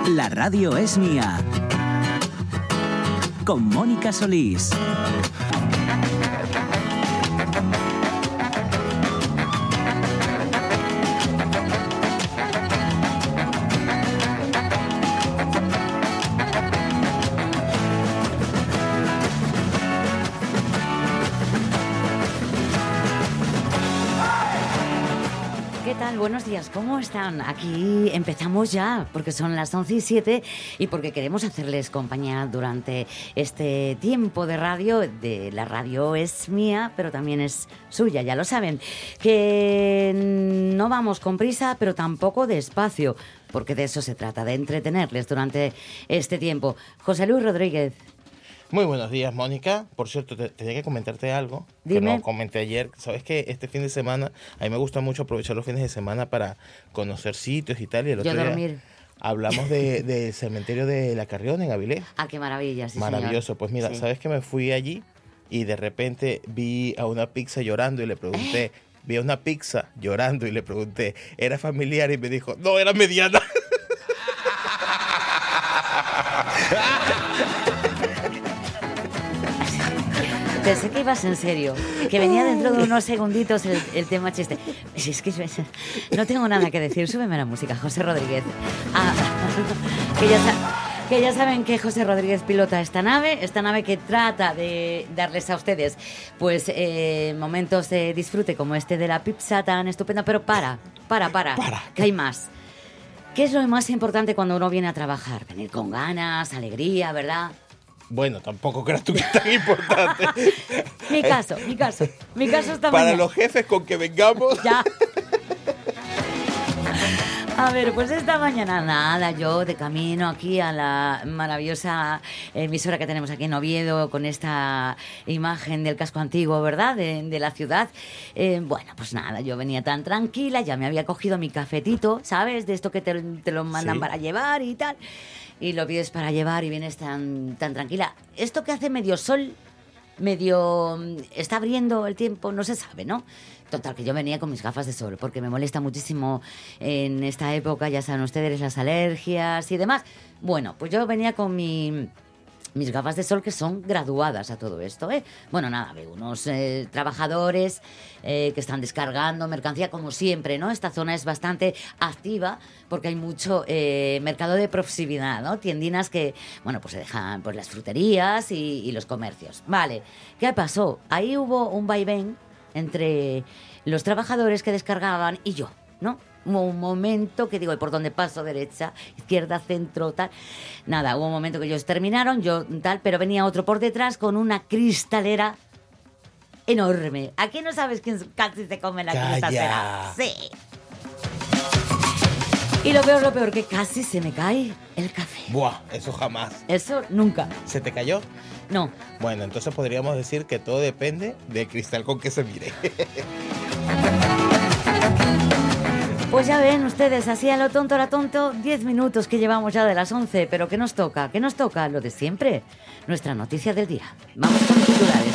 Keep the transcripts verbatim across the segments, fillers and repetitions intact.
La radio es mía. Con Mónica Solís. Buenos días, ¿cómo están? Aquí empezamos ya, porque son las once y siete y porque queremos hacerles compañía durante este tiempo de radio. De la radio es mía, pero también es suya, ya lo saben. Que no vamos con prisa, pero tampoco despacio, porque de eso se trata, de entretenerles durante este tiempo. José Luis Rodríguez. Muy buenos días, Mónica. Por cierto, te, tenía que comentarte algo. Dime. Que no comenté ayer. Sabes que este fin de semana, a mí me gusta mucho aprovechar los fines de semana para conocer sitios y tal. Y el otro Yo día dormir. hablamos de, del cementerio de La Carrión en Avilés. Ah, qué maravilla, sí, Maravilloso. señor. Pues mira, Sí. sabes que me fui allí y de repente vi a una pizza llorando y le pregunté, ¿Eh? vi a una pizza llorando y le pregunté, ¿era familiar? Y me dijo, no, era mediana. Pensé que ibas en serio, que venía dentro de unos segunditos el, el tema chiste. Si es que no tengo nada que decir, súbeme la música, José Rodríguez. Ah, que, ya sa- que ya saben que José Rodríguez pilota esta nave, esta nave que trata de darles a ustedes pues eh, momentos de disfrute como este de la pizza tan estupenda, pero para, para, para, Para. que hay más. ¿Qué es lo más importante cuando uno viene a trabajar? Venir con ganas, alegría, ¿verdad? Bueno, tampoco creas tú que es tan importante. Mi caso, mi caso, mi caso está Para mañana. los jefes con que vengamos. Ya. A ver, pues esta mañana nada, yo de camino aquí a la maravillosa emisora que tenemos aquí en Oviedo con esta imagen del casco antiguo, ¿verdad? De, de la ciudad. Eh, bueno, pues nada, yo venía tan tranquila, ya me había cogido mi cafetito, ¿sabes? De esto que te, te lo mandan Sí. para llevar y tal. Y lo pides para llevar y vienes tan, tan tranquila. Esto que hace medio sol, medio mm, está abriendo el tiempo, no se sabe, ¿no? Total, que yo venía con mis gafas de sol, porque me molesta muchísimo en esta época, ya saben ustedes, las alergias y demás. Bueno, pues yo venía con mi... mis gafas de sol que son graduadas a todo esto, ¿eh? Bueno, nada, veo unos eh, trabajadores eh, que están descargando mercancía como siempre, ¿no? Esta zona es bastante activa porque hay mucho eh, mercado de proximidad, ¿no? Tiendinas que, bueno, pues se dejan pues las fruterías y, y los comercios. Vale, ¿qué pasó? Ahí hubo un vaivén entre los trabajadores que descargaban y yo, ¿no? Un momento que digo, ¿y por dónde paso? Derecha, izquierda, centro, tal. Nada, hubo un momento que ellos terminaron, yo tal, pero venía otro por detrás con una cristalera enorme. ¿Aquí no sabes quién casi se come la Calla. cristalera? Sí. Y lo peor, lo peor, que casi se me cae el café. Buah, eso jamás. Eso nunca. ¿Se te cayó? No. Bueno, entonces podríamos decir que todo depende del cristal con que se mire. Pues ya ven ustedes, así a lo tonto, a lo tonto, diez minutos que llevamos ya de las once, pero ¿qué nos toca? ¿Qué nos toca? Lo de siempre, nuestra noticia del día. Vamos con los titulares.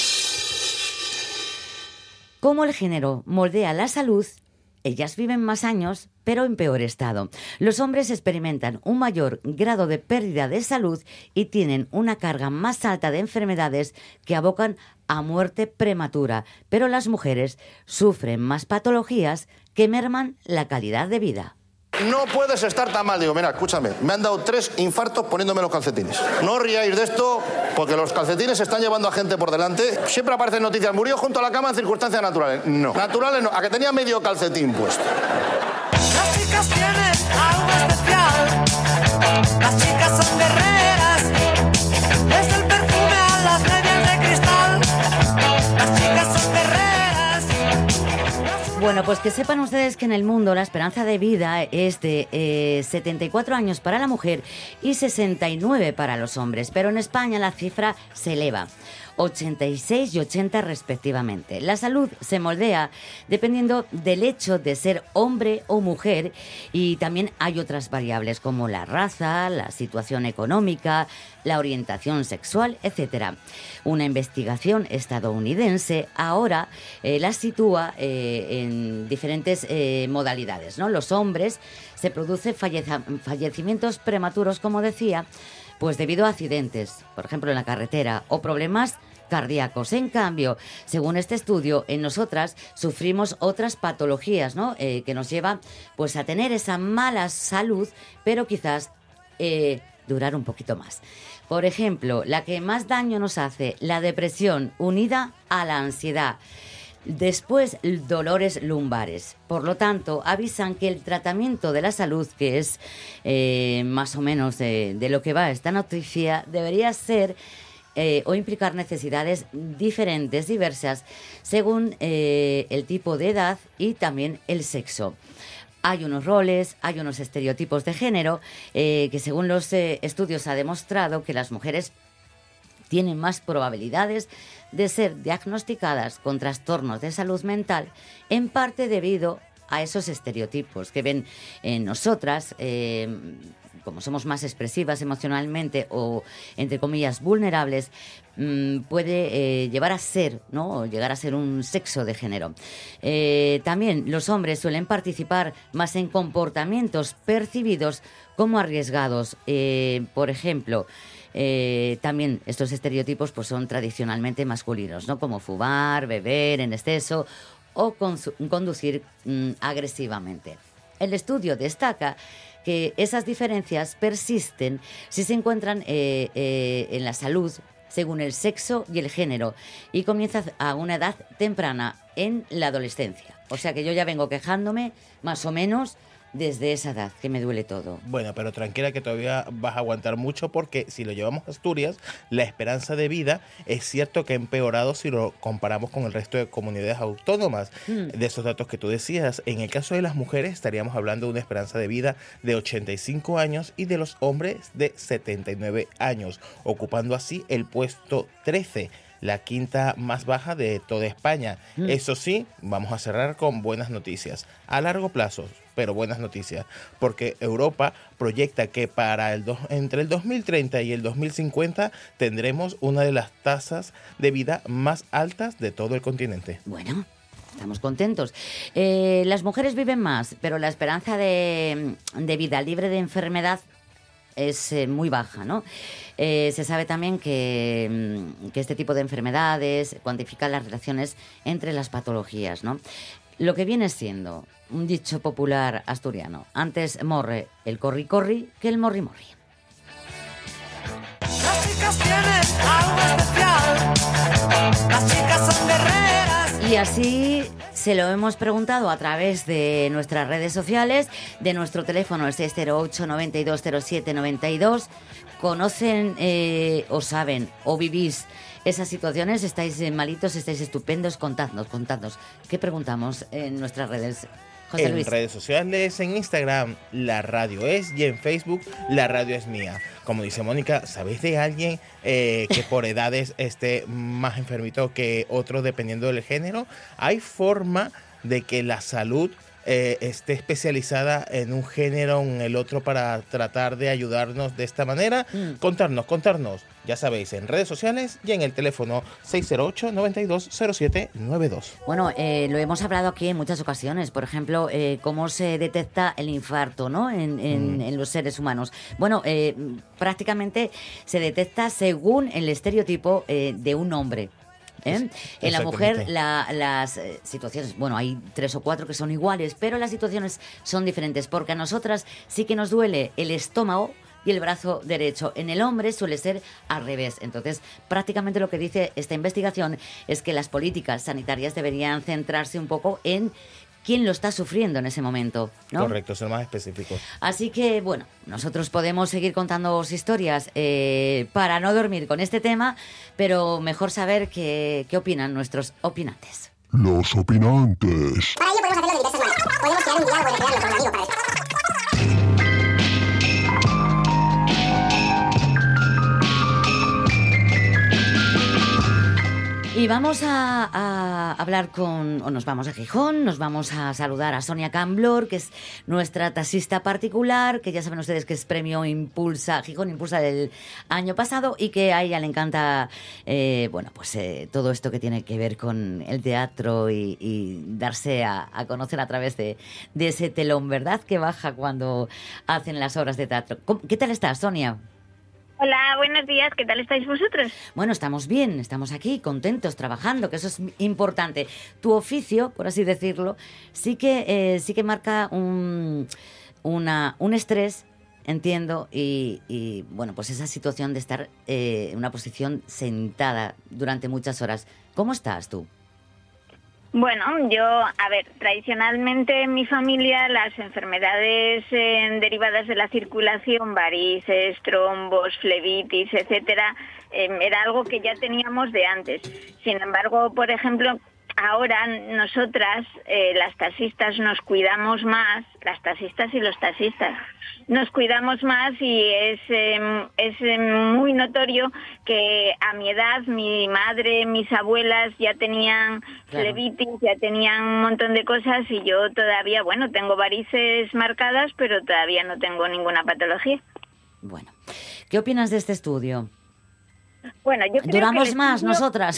¿Cómo el género moldea la salud? Ellas viven más años, pero en peor estado. Los hombres experimentan un mayor grado de pérdida de salud y tienen una carga más alta de enfermedades que abocan a muerte prematura, pero las mujeres sufren más patologías que merman la calidad de vida. No puedes estar tan mal. Digo, mira, escúchame, me han dado tres infartos poniéndome los calcetines. No os riáis de esto, porque los calcetines se están llevando a gente por delante. Siempre aparecen noticias, murió junto a la cama en circunstancias naturales. No, naturales no, a que tenía medio calcetín puesto. Las chicas tienen algo especial. Las chicas son guerreras. Desde el perfume a las medias de cristal. Las chicas son guerreras. Bueno, pues que sepan ustedes que en el mundo la esperanza de vida es de eh, setenta y cuatro años para la mujer y sesenta y nueve para los hombres, pero en España la cifra se eleva. ochenta y seis y ochenta respectivamente. La salud se moldea dependiendo del hecho de ser hombre o mujer y también hay otras variables como la raza, la situación económica, la orientación sexual, etcétera. Una investigación estadounidense ahora eh, la sitúa eh, en en diferentes eh, modalidades, ¿no? Los hombres se producen falleza- fallecimientos prematuros, como decía, pues debido a accidentes, por ejemplo en la carretera, o problemas cardíacos. En cambio, según este estudio, en nosotras sufrimos otras patologías, ¿no? Eh, que nos llevan pues a tener esa mala salud, pero quizás eh, durar un poquito más. Por ejemplo, la que más daño nos hace, la depresión unida a la ansiedad. Después, dolores lumbares. Por lo tanto, avisan que el tratamiento de la salud, que es eh, más o menos de, de lo que va esta noticia, debería ser eh, o implicar necesidades diferentes, diversas, según eh, el tipo de edad y también el sexo. Hay unos roles, hay unos estereotipos de género eh, que según los eh, estudios ha demostrado que las mujeres tienen más probabilidades de ser diagnosticadas con trastornos de salud mental, en parte debido a esos estereotipos que ven en nosotras, eh, como somos más expresivas emocionalmente o, entre comillas, vulnerables, mmm, puede eh, llevar a ser, ¿no? O llegar a ser un sexo de género. Eh, también los hombres suelen participar más en comportamientos percibidos como arriesgados. Eh, por ejemplo, Eh, también estos estereotipos pues, son tradicionalmente masculinos, ¿no? Como fumar, beber en exceso o conducir mmm, agresivamente. El estudio destaca que esas diferencias persisten si se encuentran eh, eh, en la salud según el sexo y el género y comienza a una edad temprana en la adolescencia. O sea que yo ya vengo quejándome más o menos desde esa edad, que me duele todo. Bueno, pero tranquila que todavía vas a aguantar mucho porque si lo llevamos a Asturias, la esperanza de vida es cierto que ha empeorado si lo comparamos con el resto de comunidades autónomas. Mm. De esos datos que tú decías, en el caso de las mujeres estaríamos hablando de una esperanza de vida de ochenta y cinco años y de los hombres de setenta y nueve años, ocupando así el puesto trece. La quinta más baja de toda España. Mm. Eso sí, vamos a cerrar con buenas noticias. A largo plazo, pero buenas noticias. Porque Europa proyecta que para el do, entre el dos mil treinta y el dos mil cincuenta tendremos una de las tasas de vida más altas de todo el continente. Bueno, estamos contentos. Eh, las mujeres viven más, pero la esperanza de, de vida libre de enfermedad es eh, muy baja, ¿no? Eh, se sabe también que, que este tipo de enfermedades cuantifican las relaciones entre las patologías, ¿no? Lo que viene siendo un dicho popular asturiano: antes morre el corri-corri que el morri-morri. Las chicas tienen algo especial, las chicas son guerreras. Y así se lo hemos preguntado a través de nuestras redes sociales, de nuestro teléfono el seis cero ocho, noventa y dos cero siete, noventa y dos. ¿Conocen eh, o saben o vivís esas situaciones? ¿Estáis malitos? ¿Estáis estupendos? Contadnos, contadnos. ¿Qué preguntamos en nuestras redes? José Luis. En redes sociales, en Instagram, La Radio Es, y en Facebook, La Radio Es Mía. Como dice Mónica, ¿sabéis de alguien eh, que por edades esté más enfermito que otro dependiendo del género? Hay forma de que la salud eh, esté especializada en un género o en el otro para tratar de ayudarnos de esta manera. Mm. Contarnos, contarnos. Ya sabéis, en redes sociales y en el teléfono seis cero ocho, noventa y dos cero siete noventa y dos. Bueno, eh, lo hemos hablado aquí en muchas ocasiones. Por ejemplo, eh, cómo se detecta el infarto, ¿no? En, en, mm. en los seres humanos. Bueno, eh, prácticamente se detecta según el estereotipo eh, de un hombre. ¿Eh? En la mujer la, las eh, situaciones, bueno, hay tres o cuatro que son iguales, pero las situaciones son diferentes, porque a nosotras sí que nos duele el estómago y el brazo derecho. En el hombre suele ser al revés. Entonces, prácticamente lo que dice esta investigación es que las políticas sanitarias deberían centrarse un poco en quién lo está sufriendo en ese momento, ¿no? Correcto, ser más específicos. Así que, bueno, nosotros podemos seguir contándoos historias eh, para no dormir con este tema, pero mejor saber qué, qué opinan nuestros opinantes. Los opinantes. Para ello podemos hacerlo de diversas maneras. Podemos crear un diálogo entre crearlo con un amigo para esto. Y vamos a, a hablar con, o nos vamos a Gijón, nos vamos a saludar a Sonia Camblor, que es nuestra taxista particular, que ya saben ustedes que es premio Impulsa, Gijón Impulsa del año pasado, y que a ella le encanta, eh, bueno, pues eh, todo esto que tiene que ver con el teatro y, y darse a, a conocer a través de, de ese telón, ¿verdad?, que baja cuando hacen las obras de teatro. ¿Qué tal estás, Sonia? Hola, buenos días, ¿qué tal estáis vosotros? Bueno, estamos bien, estamos aquí, contentos, trabajando, que eso es importante. Tu oficio, por así decirlo, sí que, eh, sí que marca un, una, un estrés, entiendo, y, y bueno, pues esa situación de estar eh, en una posición sentada durante muchas horas. ¿Cómo estás tú? Bueno, yo, a ver, tradicionalmente en mi familia las enfermedades eh, derivadas de la circulación, varices, trombos, flebitis, etcétera, eh, era algo que ya teníamos de antes. Sin embargo, por ejemplo, ahora nosotras, eh, las taxistas, nos cuidamos más, las taxistas y los taxistas, nos cuidamos más y es, eh, es eh, muy notorio que a mi edad mi madre, mis abuelas ya tenían claro. flebitis, ya tenían un montón de cosas y yo todavía, bueno, tengo varices marcadas, pero todavía no tengo ninguna patología. Bueno, ¿qué opinas de este estudio? Bueno, yo creo ¿Duramos que más estudio... nosotras?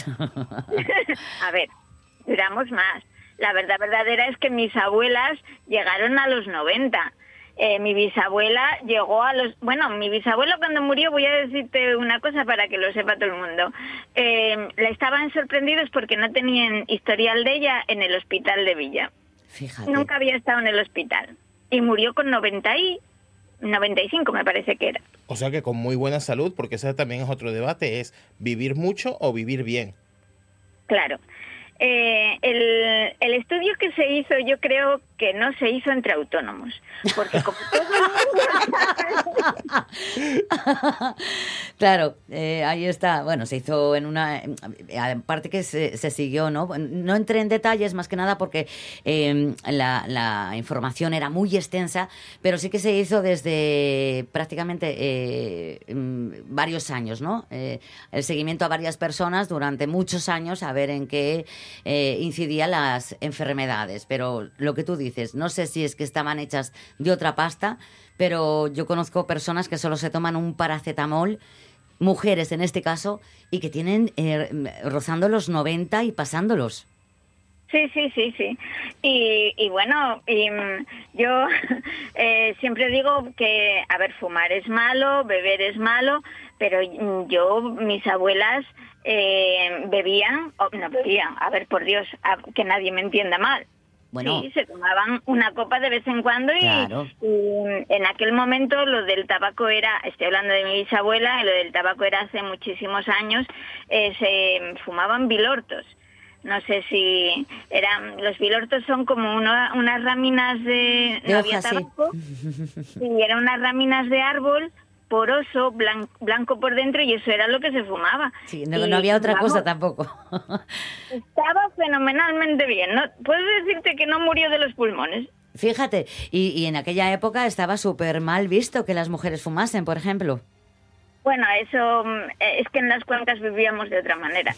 A ver, duramos más. La verdad verdadera es que mis abuelas llegaron a los noventa. Eh, mi bisabuela llegó a los... Bueno, mi bisabuela cuando murió, voy a decirte una cosa para que lo sepa todo el mundo. Eh, le estaban sorprendidos porque no tenían historial de ella en el hospital de Villa. Fíjate. Nunca había estado en el hospital. Y murió con noventa y... noventa y cinco me parece que era. O sea que con muy buena salud, porque ese también es otro debate, es vivir mucho o vivir bien. Claro. Eh, el, el estudio que se hizo, yo creo que no se hizo entre autónomos, porque como todo el mundo... Claro, eh, ahí está. Bueno, se hizo en una... Aparte que se, se siguió, ¿no? No entré en detalles más que nada porque eh, la, la información era muy extensa, pero sí que se hizo desde prácticamente eh, varios años, ¿no? Eh, el seguimiento a varias personas durante muchos años a ver en qué eh, incidían las enfermedades. Pero lo que tú dices, no sé si es que estaban hechas de otra pasta, pero yo conozco personas que solo se toman un paracetamol, mujeres en este caso, y que tienen eh, rozando los noventa y pasándolos. Sí, sí, sí, sí. Y, y bueno, y, yo eh, siempre digo que, a ver, fumar es malo, beber es malo, pero yo, mis abuelas eh, bebían, oh, no bebían, a ver, por Dios, a, que nadie me entienda mal. Bueno, sí, se tomaban una copa de vez en cuando y, claro. y en aquel momento lo del tabaco era, estoy hablando de mi bisabuela, y lo del tabaco era hace muchísimos años, eh, se fumaban bilortos. No sé si eran, los bilortos son como una, unas ráminas de, de no hoja, había tabaco, sí. Y eran unas ráminas de árbol poroso, blanco, blanco por dentro, y eso era lo que se fumaba. Sí, no, y, no había otra vamos, cosa tampoco. Estaba fenomenalmente bien, ¿no? Puedo decirte que no murió de los pulmones. Fíjate, y, y en aquella época estaba súper mal visto que las mujeres fumasen, por ejemplo. Bueno, eso es que en las cuencas vivíamos de otra manera.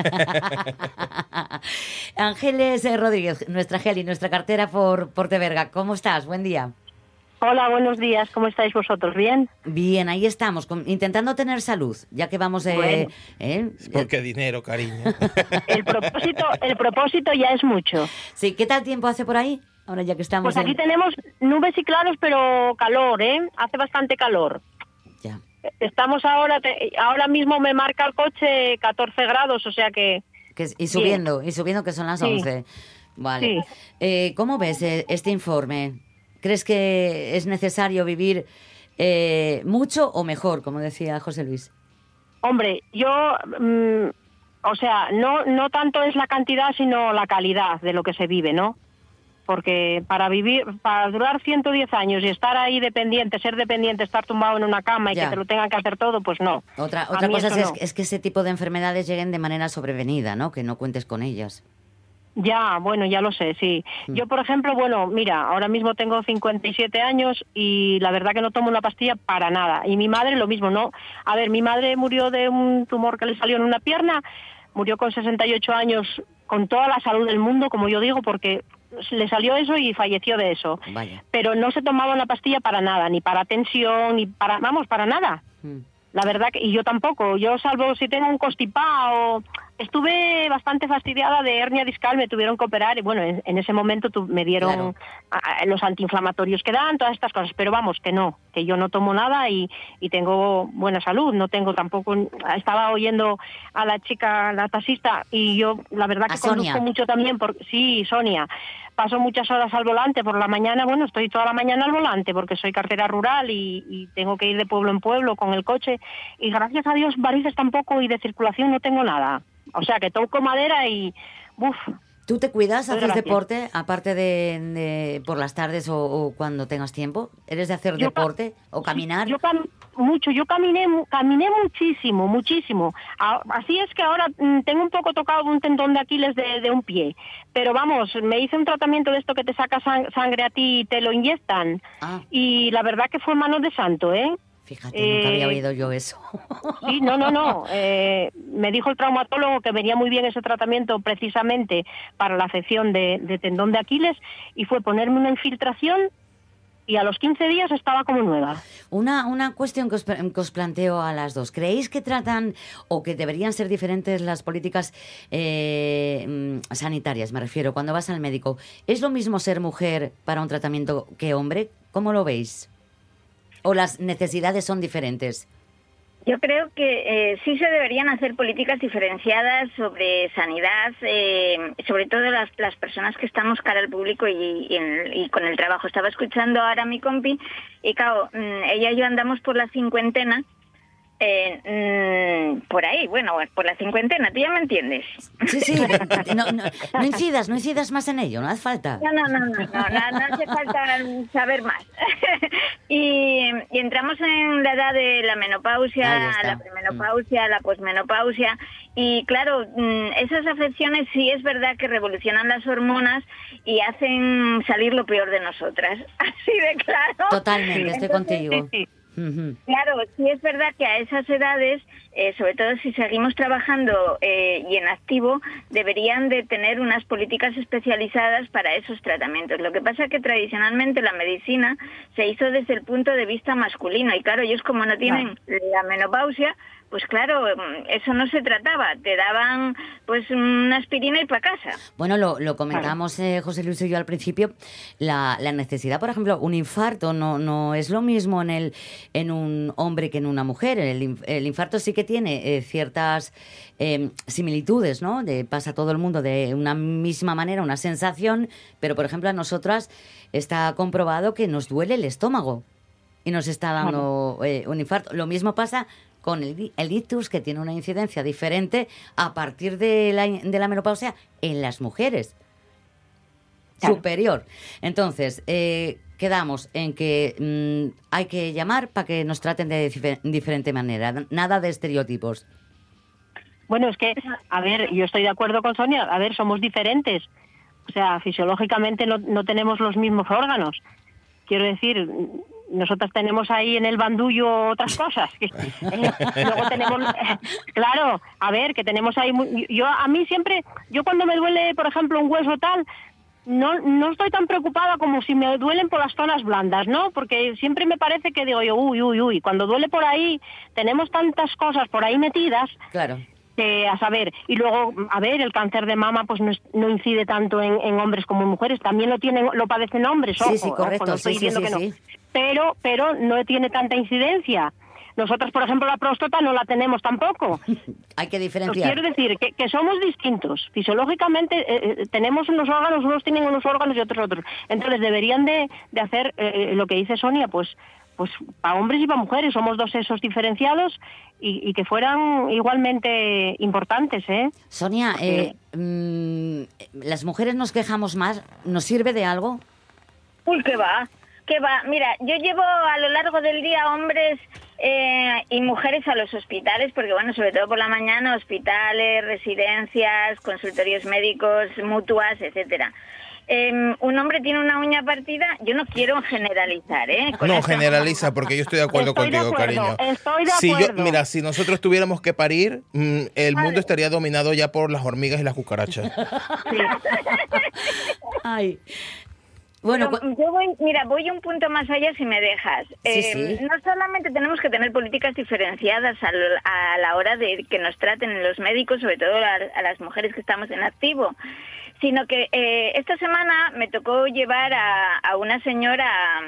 Ángeles Rodríguez, nuestra Geli, nuestra cartera por Porteverga. ¿Cómo estás? Buen día. Hola, buenos días. ¿Cómo estáis vosotros? ¿Bien? Bien, ahí estamos, con, intentando tener salud, ya que vamos... Eh, bueno. eh, Porque dinero, cariño. El propósito, el propósito ya es mucho. Sí, ¿qué tal tiempo hace por ahí? Ahora ya que estamos Pues aquí en... tenemos nubes y claros, pero calor, ¿eh? Hace bastante calor. Ya. Estamos ahora, te, ahora mismo me marca el coche catorce grados, o sea que... que y subiendo, bien. y subiendo que son las sí. once. Vale. Sí. Eh, ¿Cómo ves eh, este informe? ¿Crees que es necesario vivir eh, mucho o mejor, como decía José Luis? Hombre, yo... Mmm, o sea, no, no tanto es la cantidad, sino la calidad de lo que se vive, ¿no? Porque para vivir, para durar ciento diez años y estar ahí dependiente, ser dependiente, estar tumbado en una cama y ya. que te lo tengan que hacer todo, pues no. Otra, otra cosa es, no. es que ese tipo de enfermedades lleguen de manera sobrevenida, ¿no? Que no cuentes con ellas. Ya, bueno, ya lo sé, sí. Mm. Yo, por ejemplo, bueno, mira, ahora mismo tengo cincuenta y siete años y la verdad que no tomo una pastilla para nada. Y mi madre lo mismo, ¿no? A ver, mi madre murió de un tumor que le salió en una pierna, murió con sesenta y ocho años, con toda la salud del mundo, como yo digo, porque le salió eso y falleció de eso. Vaya. Pero no se tomaba una pastilla para nada, ni para tensión, ni para, vamos, para nada. Mm. La verdad que, y yo tampoco, yo salvo si tengo un constipado, estuve bastante fastidiada de hernia discal, me tuvieron que operar y bueno, en, en ese momento tu, me dieron Claro. a, a, los antiinflamatorios que dan, todas estas cosas, pero vamos, que no, que yo no tomo nada y, y tengo buena salud, no tengo tampoco, estaba oyendo a la chica, la taxista, y yo la verdad que A Sonia. conduzco mucho también, por, sí, Sonia, paso muchas horas al volante por la mañana, bueno, estoy toda la mañana al volante porque soy cartera rural y, y tengo que ir de pueblo en pueblo con el coche y gracias a Dios varices tampoco y de circulación no tengo nada. O sea que toco madera y uf. ¿Tú te cuidas? Doy ¿Haces gracias. deporte aparte de, de por las tardes o, o cuando tengas tiempo? ¿Eres de hacer Yo ca- deporte o caminar? Yo cam- mucho, yo caminé mu- caminé muchísimo, muchísimo. A- así es que ahora mm, tengo un poco tocado un tendón de Aquiles de, de un pie. Pero vamos, me hice un tratamiento de esto que te saca sang- sangre a ti y te lo inyectan. Ah, Y la verdad que fue manos de santo, ¿eh? fíjate, nunca había Eh, oído yo eso. Sí, no, no, no. Eh, me dijo el traumatólogo que venía muy bien ese tratamiento precisamente para la afección de, de tendón de Aquiles y fue ponerme una infiltración y a los quince días estaba como nueva. Una, una cuestión que os, que os planteo a las dos. ¿Creéis que tratan o que deberían ser diferentes las políticas eh, mm, sanitarias? Me refiero, cuando vas al médico. ¿Es lo mismo ser mujer para un tratamiento que hombre? ¿Cómo lo veis? ¿O las necesidades son diferentes? Yo creo que eh, sí se deberían hacer políticas diferenciadas sobre sanidad, eh, sobre todo las, las personas que estamos cara al público y, y, en- y con el trabajo. Estaba escuchando ahora a mi compi y claro, mm, ella y yo andamos por la cincuentena, eh, mm, por ahí, bueno, por la cincuentena, ¿tú ya me entiendes? Sí, sí. No, no, no incidas, no incidas más en ello, no hace falta. No, no, no, no, no, no, no hace falta saber más. y, y entramos en la edad de la Ahí menopausia, está. la premenopausia, la posmenopausia, y claro, mm, esas afecciones sí es verdad que revolucionan las hormonas y hacen salir lo peor de nosotras, así de claro. Totalmente, estoy Entonces, contigo. Sí, sí. Ujú. Claro, sí es verdad que a esas edades, eh, sobre todo si seguimos trabajando eh, y en activo, deberían de tener unas políticas especializadas para esos tratamientos. Lo que pasa es que tradicionalmente la medicina se hizo desde el punto de vista masculino y claro, ellos como no tienen la menopausia, pues claro, eso no se trataba, te daban pues una aspirina y para casa. Bueno, lo, lo comentábamos eh, José Luis y yo al principio, la, la necesidad, por ejemplo, un infarto no, no es lo mismo en el en un hombre que en una mujer. El, in- el infarto sí que tiene eh, ciertas eh, similitudes, ¿no? De, pasa a todo el mundo de una misma manera, una sensación, pero por ejemplo a nosotras está comprobado que nos duele el estómago y nos está dando eh, un infarto. Lo mismo pasa con el, di- el ictus, que tiene una incidencia diferente a partir de la, de la menopausia en las mujeres. Claro. Superior. Entonces, eh, quedamos en que mm, hay que llamar para que nos traten de dife- diferente manera. Nada de estereotipos. Bueno, es que, a ver, yo estoy de acuerdo con Sonia, a ver, somos diferentes. O sea, fisiológicamente no, no tenemos los mismos órganos. Quiero decir, nosotras tenemos ahí en el bandullo otras cosas. Eh, luego tenemos, eh, claro, a ver, que tenemos ahí... muy- yo a mí siempre, yo cuando me duele, por ejemplo, un hueso tal, no no estoy tan preocupada como si me duelen por las zonas blandas, ¿no? Porque siempre me parece que digo yo, uy, uy, uy, cuando duele por ahí, tenemos tantas cosas por ahí metidas... Claro. que a saber, y luego, a ver, el cáncer de mama pues no, es- no incide tanto en, en hombres como en mujeres, también lo tienen, lo padecen hombres, Sí, ojo, sí, ojo, correcto, no estoy sí, sí, diciendo sí, que sí. no. Pero, pero no tiene tanta incidencia. Nosotras, por ejemplo, la próstata no la tenemos tampoco. Hay que Os diferenciar. quiero decir que, que somos distintos. Fisiológicamente eh, eh, tenemos unos órganos, unos tienen unos órganos y otros otros. Entonces deberían de, de hacer eh, lo que dice Sonia, pues pues para hombres y para mujeres. Somos dos sexos diferenciados y, y que fueran igualmente importantes, ¿eh? Sonia, eh, mm, las mujeres nos quejamos más. ¿Nos sirve de algo? Uy, qué va, qué va. Mira, yo llevo a lo largo del día hombres eh, y mujeres a los hospitales, porque bueno, sobre todo por la mañana, hospitales, residencias, consultorios médicos, mutuas, etcétera. eh, un hombre tiene una uña partida, yo no quiero generalizar, ¿eh? Con No esto generaliza, porque yo estoy de acuerdo Estoy de contigo, acuerdo, cariño. estoy de Si yo, acuerdo. mira, si nosotros tuviéramos que parir, mm, el mundo estaría dominado ya por las hormigas y las cucarachas. Ay. Bueno, Pero cu- yo voy, mira, voy un punto más allá si me dejas. Sí, Eh, sí. No solamente tenemos que tener políticas diferenciadas a, lo- a la hora de que nos traten los médicos, sobre todo a, a las mujeres que estamos en activo, sino que eh, esta semana me tocó llevar a, a una señora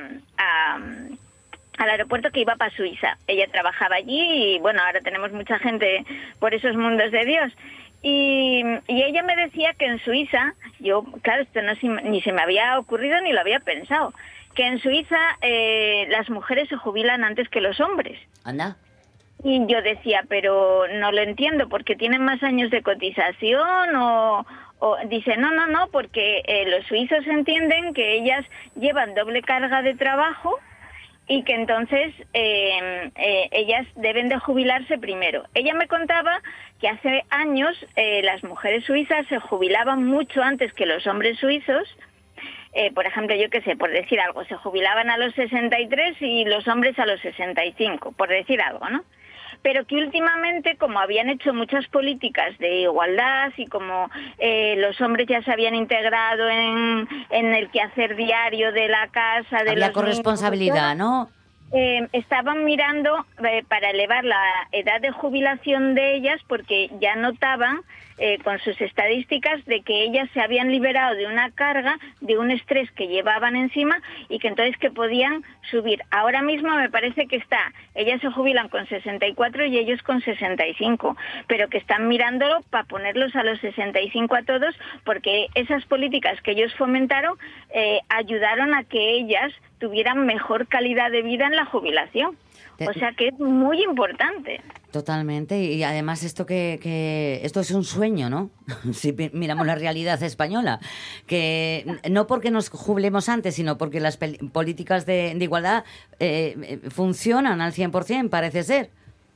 a, al aeropuerto que iba para Suiza. Ella trabajaba allí y bueno, ahora tenemos mucha gente por esos mundos de Dios. Y, y ella me decía que en Suiza, yo, claro, esto no se- ni se me había ocurrido ni lo había pensado, que en Suiza eh, las mujeres se jubilan antes que los hombres. anda. Y yo decía, pero no lo entiendo, porque tienen más años de cotización o... o dice, no, no, no, porque eh, los suizos entienden que ellas llevan doble carga de trabajo y que entonces eh, eh, ellas deben de jubilarse primero. Ella me contaba que hace años eh, las mujeres suizas se jubilaban mucho antes que los hombres suizos. Eh, por ejemplo, yo qué sé, por decir algo, se jubilaban a los sesenta y tres y los hombres a los sesenta y cinco, por decir algo, ¿no? Pero que últimamente, como habían hecho muchas políticas de igualdad y como eh, los hombres ya se habían integrado en, en el quehacer diario de la casa, de Había los corresponsabilidad, niños, ¿no? eh, estaban mirando eh, para elevar la edad de jubilación de ellas porque ya notaban eh, con sus estadísticas de que ellas se habían liberado de una carga, de un estrés que llevaban encima y que entonces que podían subir. Ahora mismo me parece que está, ellas se jubilan con sesenta y cuatro y ellos con sesenta y cinco, pero que están mirándolo para ponerlos a los sesenta y cinco a todos porque esas políticas que ellos fomentaron eh, ayudaron a que ellas tuvieran mejor calidad de vida en la jubilación. O sea que es muy importante. Totalmente, y además esto que, que esto es un sueño, ¿no? Si pi- miramos la realidad española, que no porque nos jubilemos antes, sino porque las pel- políticas de, de igualdad eh, eh, funcionan al cien por ciento, parece ser.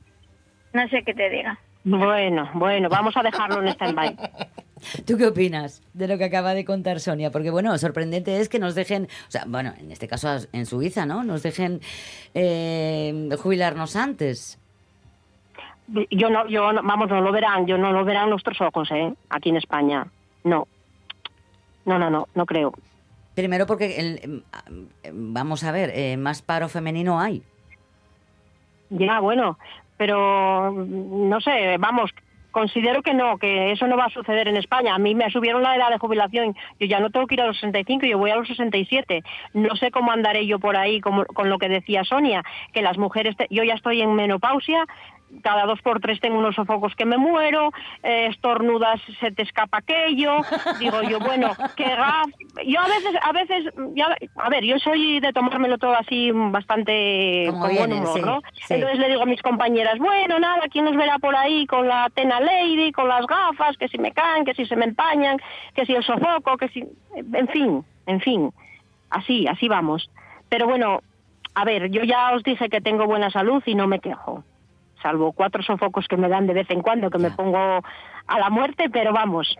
No sé qué te diga. Bueno, bueno, vamos a dejarlo en stand-by. ¿Tú qué opinas de lo que acaba de contar Sonia? Porque, bueno, sorprendente es que nos dejen, o sea, bueno, en este caso en Suiza, ¿no? Nos dejen eh, jubilarnos antes. Yo no, yo no, vamos, no lo verán, yo no lo verán nuestros ojos, ¿eh? Aquí en España. No. No, no, no, no creo. Primero porque, el, eh, vamos a ver, eh, más paro femenino hay. Ya, bueno, pero no sé, vamos, considero que no, que eso no va a suceder en España. A mí me subieron la edad de jubilación, yo ya no tengo que ir a los sesenta y cinco, yo voy a los sesenta y siete. No sé cómo andaré yo por ahí como, con lo que decía Sonia, que las mujeres, te, yo ya estoy en menopausia, cada dos por tres tengo unos sofocos que me muero, eh, estornudas, se te escapa aquello, digo yo, bueno, qué gaf. Yo a veces, a veces, ya, a ver, yo soy de tomármelo todo así bastante Como con viene, buen humor, sí, ¿no? sí. Entonces le digo a mis compañeras, bueno, nada, ¿quién nos verá por ahí con la Tena Lady, con las gafas, que si me caen, que si se me empañan, que si el sofoco, que si... En fin, en fin, así, así vamos. Pero bueno, a ver, yo ya os dije que tengo buena salud y no me quejo. Salvo cuatro sofocos que me dan de vez en cuando, que Ya. me pongo a la muerte, pero vamos,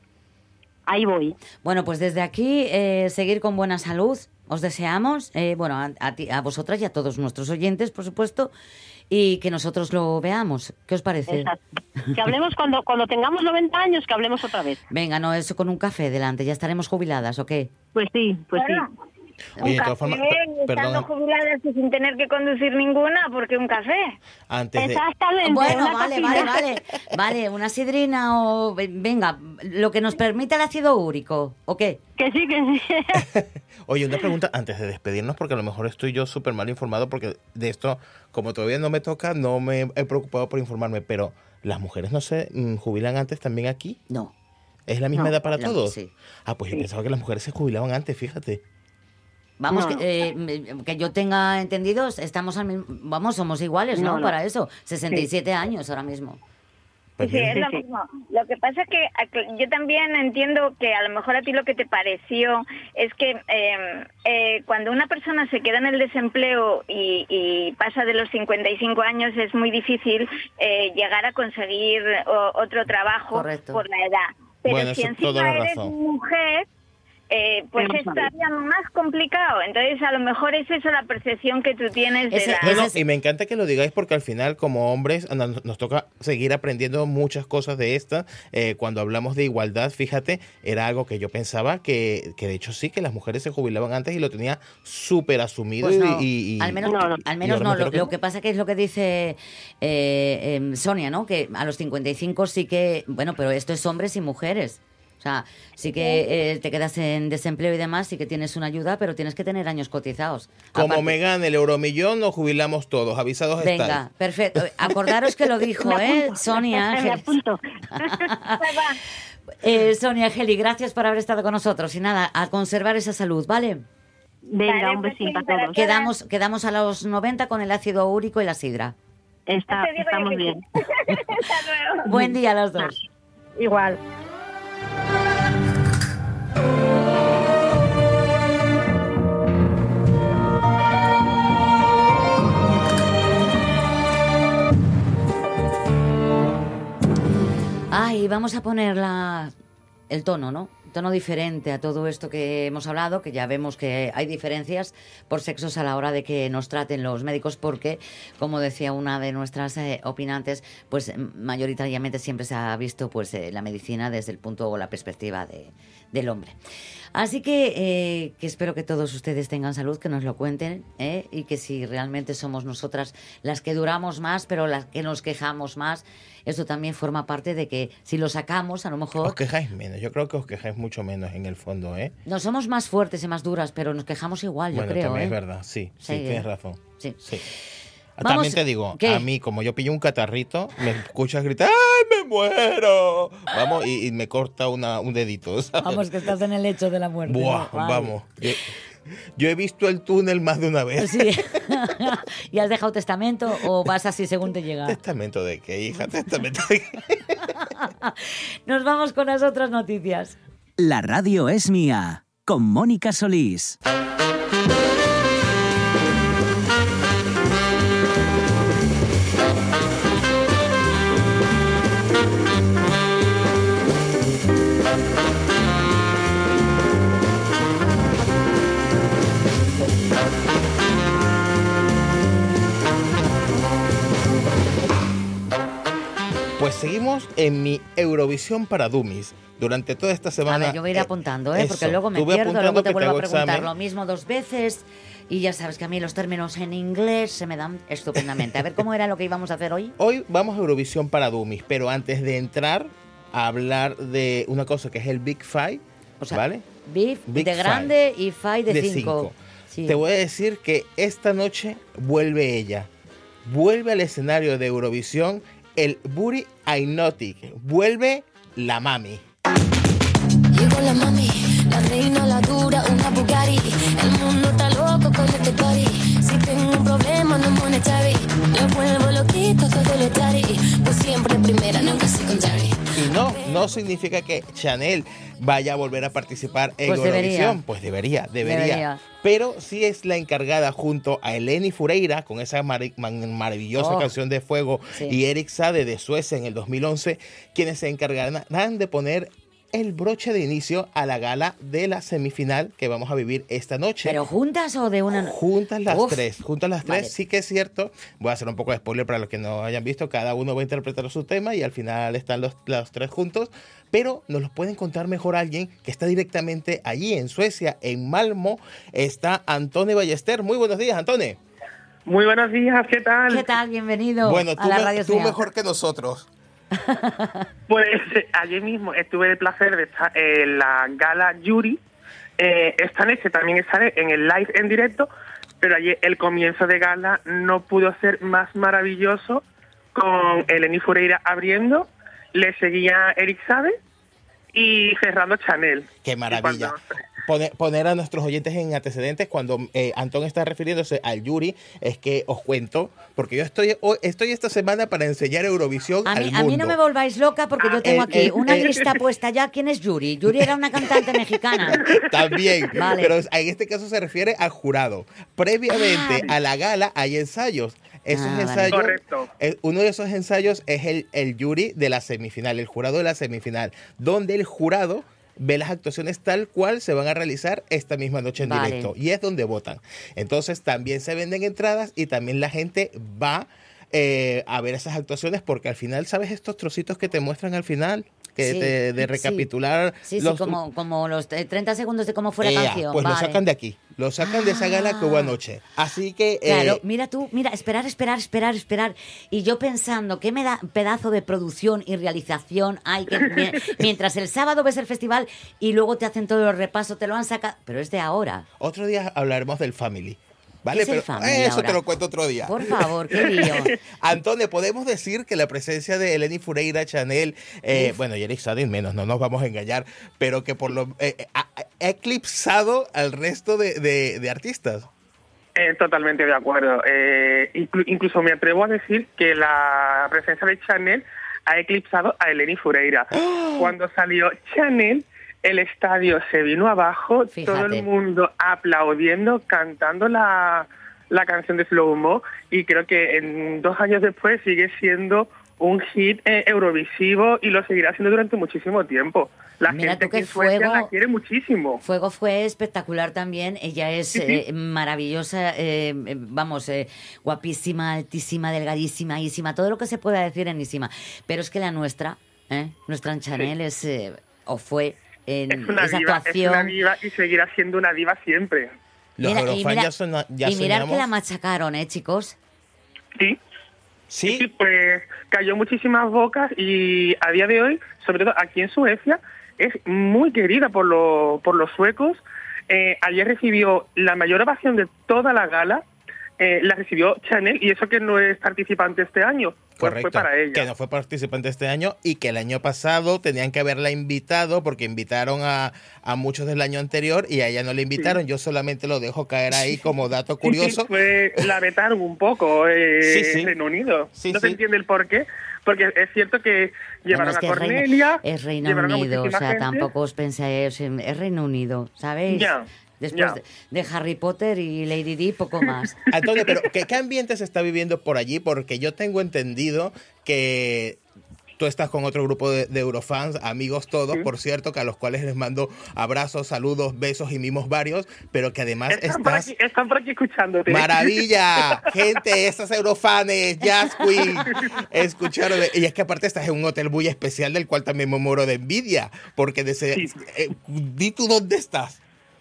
ahí voy. Bueno, pues desde aquí, eh, seguir con buena salud, os deseamos, eh, bueno, a, a, ti- a vosotras y a todos nuestros oyentes, por supuesto, y que nosotros lo veamos. ¿Qué os parece? Exacto. Que hablemos cuando, cuando tengamos noventa años, que hablemos otra vez. Venga, no, eso con un café delante, ya estaremos jubiladas, ¿o qué? Pues sí, pues sí. Bueno, Oye, un de todas café, formas, per- estando perdón, jubiladas y sin tener que conducir ninguna, porque un café. antes de... Exactamente. Bueno, una vale, cosita. vale, vale, vale, una sidrina o, venga, lo que nos permita el ácido úrico, ¿o qué? Que sí, que sí. Oye, una pregunta antes de despedirnos, porque a lo mejor estoy yo súper mal informado, porque de esto, como todavía no me toca, no me he preocupado por informarme, pero ¿las mujeres no se mm, jubilan antes también aquí? No. ¿Es la misma No, edad para la- todos? sí. Ah, pues yo pensaba que las mujeres se jubilaban antes, fíjate. Vamos, No. que, eh, que yo tenga entendido, estamos al mismo, vamos, somos iguales, ¿no? No, no. Para eso, sesenta y siete años ahora mismo. Pues Sí, es bien. lo Sí, sí. mismo. Lo que pasa es que a- yo también entiendo que a lo mejor a ti lo que te pareció es que eh, eh, cuando una persona se queda en el desempleo y, y pasa de los cincuenta y cinco años es muy difícil eh, llegar a conseguir o- otro trabajo Correcto. por la edad. Pero Bueno, si eso toda encima la eres razón. mujer, eh, pues Vamos es a ver. todavía más complicado. Entonces, a lo mejor es esa la percepción que tú tienes de Ese- la... No, no, Ese es- y me encanta que lo digáis porque al final, como hombres, nos, nos toca seguir aprendiendo muchas cosas de esta. Eh, cuando hablamos de igualdad, fíjate, era algo que yo pensaba que, que de hecho sí, que las mujeres se jubilaban antes y lo tenía súper asumido. Pues y- no, y, y- al menos, No, no. al y menos ahora no. me Lo, creo que lo no. que pasa que es lo que dice eh, em, Sonia, ¿no? Que a los cincuenta y cinco sí que, bueno, pero esto es hombres y mujeres. O sea, sí que eh, te quedas en desempleo y demás, sí que tienes una ayuda, pero tienes que tener años cotizados. Como Aparte- me gane el euromillón, nos jubilamos todos. Avisados Venga, estáis. perfecto. Acordaros que lo dijo, ¿eh? Sonia Me Ángel. apunto. Eh, Sonia Ángel, y gracias por haber estado con nosotros. Y nada, a conservar esa salud, ¿vale? Venga, Vale, un pues besito a sí, para todos. que- Quedamos, quedamos a los noventa con el ácido úrico y la sidra. Está, Te digo yo estamos que sí. bien. Hasta luego. Buen día a los dos. Igual. Ay, vamos a poner la, el tono, ¿no? Tono diferente a todo esto que hemos hablado, que ya vemos que hay diferencias por sexos a la hora de que nos traten los médicos, porque, como decía una de nuestras eh, opinantes, pues mayoritariamente siempre se ha visto pues eh, la medicina desde el punto o la perspectiva de, del hombre. Así que, eh, que espero que todos ustedes tengan salud, que nos lo cuenten, ¿eh? Y que si realmente somos nosotras las que duramos más, pero las que nos quejamos más, eso también forma parte de que si lo sacamos, a lo mejor Os quejáis menos. Yo creo que os quejáis mucho menos en el fondo, ¿eh? no somos más fuertes y más duras, pero nos quejamos igual, yo Bueno, creo, también ¿eh? es verdad. Sí, sí, Sí, tienes ¿eh? razón. Sí. Sí. Vamos, También te digo, ¿qué? a mí, como yo pillo un catarrito, me escuchas gritar, ¡ay, me muero! Vamos, y, y me corta una, un dedito, ¿sabes? Vamos, que estás en el lecho de la muerte. Buah, ¿no? Vale. vamos. Yo, yo he visto el túnel más de una vez. Sí. ¿Y has dejado testamento o vas así según te llega? ¿Testamento de qué, hija? ¿Testamento de qué? Nos vamos con las otras noticias. La radio es mía, con Mónica Solís. Pues seguimos en mi Eurovisión para Dummies. Durante toda esta A semana... ver, yo voy a ir eh, apuntando, ¿eh? Porque eso, luego me tú ve pierdo, apuntando luego te que vuelvo a hago preguntar examen. lo mismo dos veces. Y ya sabes que a mí los términos en inglés se me dan estupendamente. A ver, ¿cómo era lo que íbamos a hacer hoy? Hoy vamos a Eurovisión para Dummies, pero antes de entrar a hablar de una cosa que es el Big Five, O sea, ¿vale? Beef Big de Five. grande y Five de De cinco. cinco. Sí. Te voy a decir que esta noche vuelve ella. Vuelve al escenario de Eurovisión el Booty Hypnotic. Vuelve la mami. Llegó la mami, la reina, la dura, una Bugatti. El mundo está loco con este party. Si tengo un problema no monetary, lo vuelvo loquito todo lo tari. Pues siempre primera, nunca secondary. Y no, no significa que Chanel vaya a volver a participar en Pues Eurovisión. debería. Pues debería, debería, Debería. Pero sí es la encargada junto a Eleni Foureira con esa mari- man- maravillosa Oh. canción de Fuego Sí. y Eric Sade de Suecia en el dos mil once, quienes se encargarán de poner el broche de inicio a la gala de la semifinal que vamos a vivir esta noche. ¿Pero juntas o de una? Juntas las Uf. tres, juntas las tres, Vale. sí que es cierto. Voy a hacer un poco de spoiler para los que no hayan visto. Cada uno va a interpretar su tema y al final están los, los tres juntos. Pero nos los pueden contar mejor alguien que está directamente allí en Suecia, en Malmo. Está Antone Ballester. Muy buenos días, Antone. Muy buenos días, ¿qué tal? ¿Qué tal? Bienvenido Bueno, a tú, la me- radio tú Mía. mejor que nosotros. Pues eh, ayer mismo tuve el placer de estar en la gala Yuri. Eh, esta noche también estaré en el live en directo, pero ayer el comienzo de gala no pudo ser más maravilloso, con Eleni Foureira abriendo, le seguía Eric Sade y Fernando Chanel. Qué maravilla. Y cuando- Poner, poner a nuestros oyentes en antecedentes cuando eh, Antón está refiriéndose al Yuri, es que os cuento, porque yo estoy hoy- estoy esta semana para enseñar Eurovisión A al mí, mundo. a mí no me volváis loca porque yo tengo el- aquí el- una el- lista puesta ya. ¿Quién es Yuri? Yuri era una cantante mexicana. También, Vale. pero en este caso se refiere al jurado. Previamente a la gala hay ensayos. Esos Ah, vale. ensayos, Correcto. eh, uno de esos ensayos es el, el jury de la semifinal, el jurado de la semifinal, donde el jurado ve las actuaciones tal cual se van a realizar esta misma noche en Vale. directo. Y es donde votan. Entonces también se venden entradas y también la gente va eh, a ver esas actuaciones porque al final, ¿sabes estos trocitos que te muestran al final? Que Sí, te- de sí. recapitular. Sí, sí, los- como, como los eh, treinta segundos de cómo fue la Ea, canción. Pues lo vale. sacan de aquí. Lo sacan de esa gala que hubo anoche. Así que... Claro, eh, mira tú, mira, esperar, esperar, esperar, esperar. Y yo pensando, qué me da pedazo de producción y realización hay que mi- mientras el sábado ves el festival y luego te hacen todo el repaso, te lo han sacado. Pero es de ahora. Otro día hablaremos del Family. ¿Vale? ¿Qué es el Pero Family eso ahora? te lo cuento otro día. Por favor, qué lío. Antonio, podemos decir que la presencia de Eleni Fureira, Chanel, eh, Uf. bueno, y Eric Sadin menos, no nos vamos a engañar, pero que por lo eh, eh, ha, ha eclipsado al resto de, de- de artistas. Eh, totalmente de acuerdo. Eh, inclu- incluso me atrevo a decir que la presencia de Chanel ha eclipsado a Eleni Fureira. Cuando salió Chanel, el estadio se vino abajo, Fíjate. todo el mundo aplaudiendo, cantando la, la canción de Slow Mo, y creo que en dos años después sigue siendo un hit eh, eurovisivo y lo seguirá siendo durante muchísimo tiempo. La Mira gente tú qué aquí en Suecia fuego. la quiere muchísimo. Fuego fue espectacular también. Ella es Sí, sí. eh, maravillosa, eh, eh, vamos, eh, guapísima, altísima, delgadísima, ísima, todo lo que se pueda decir en ísima. Pero es que la nuestra, ¿eh? nuestra Chanel es, eh, o fue, en Es una esa diva, es actuación. una diva y seguirá siendo una diva siempre. Los Mira, y Eurofans mira- ya, sona- ya y mirar que soñamos. la machacaron, ¿eh, chicos? Sí, Sí, sí, pues cayó muchísimas bocas y a día de hoy, sobre todo aquí en Suecia, es muy querida por, lo- por los suecos. Eh, ayer recibió la mayor ovación de toda la gala, eh, la recibió Chanel, y eso que no es participante este año, pues correcto. fue para ella. Que no fue participante este año y que el año pasado tenían que haberla invitado porque invitaron a, a muchos del año anterior y a ella no le invitaron. Yo solamente lo dejo caer ahí como dato curioso. Sí, pues la vetaron un poco eh, Sí, sí. Reino Unido. Sí, no sí. se entiende el por qué, porque es cierto que llevaron Bueno, es que a es Reino- Cornelia, es Reino llevaron a Unido, o muchísima sea, gente. tampoco os penséis, en- es Reino Unido, ¿sabéis? Ya, Después ya. de, de Harry Potter y Lady Di, poco más. Antonio, pero ¿qué, ¿qué ambiente se está viviendo por allí? Porque yo tengo entendido que tú estás con otro grupo de, de Eurofans, amigos todos, por cierto, que a los cuales les mando abrazos, saludos, besos y mimos varios, pero que además Están por, estás... aquí, están por aquí escuchándote. ¡Maravilla! Gente, esas Eurofanes, Jazz Queen, escucharon. Y es que aparte estás en un hotel muy especial del cual también me muero de envidia, porque desde, Sí. eh, di tú dónde estás.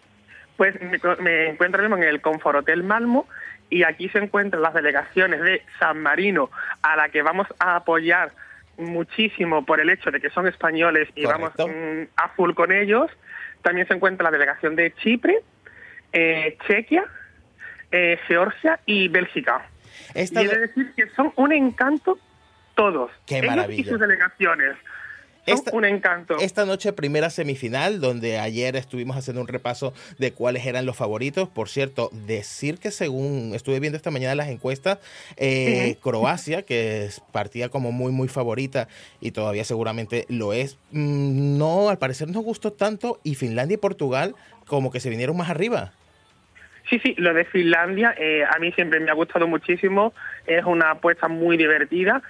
Pues me, me encuentro mismo en el Comfort Hotel Malmo, y aquí se encuentran las delegaciones de San Marino, a la que vamos a apoyar muchísimo por el hecho de que son españoles y Correcto. vamos mm, a full con ellos. También se encuentra la delegación de Chipre, eh, Chequia, eh, Georgia y Bélgica. Esta- Y he de decir que son un encanto todos. ¡Qué ellos maravilla! y sus delegaciones. Son Esta- un encanto. Esta noche primera semifinal, donde ayer estuvimos haciendo un repaso de cuáles eran los favoritos. Por cierto, decir que según estuve viendo esta mañana las encuestas, eh, Croacia, que es- partía como muy, muy favorita y todavía seguramente lo es, mm, no, al parecer no gustó tanto, y Finlandia y Portugal como que se vinieron más arriba. Sí, sí, lo de Finlandia eh, a mí siempre me ha gustado muchísimo, es una apuesta muy divertida,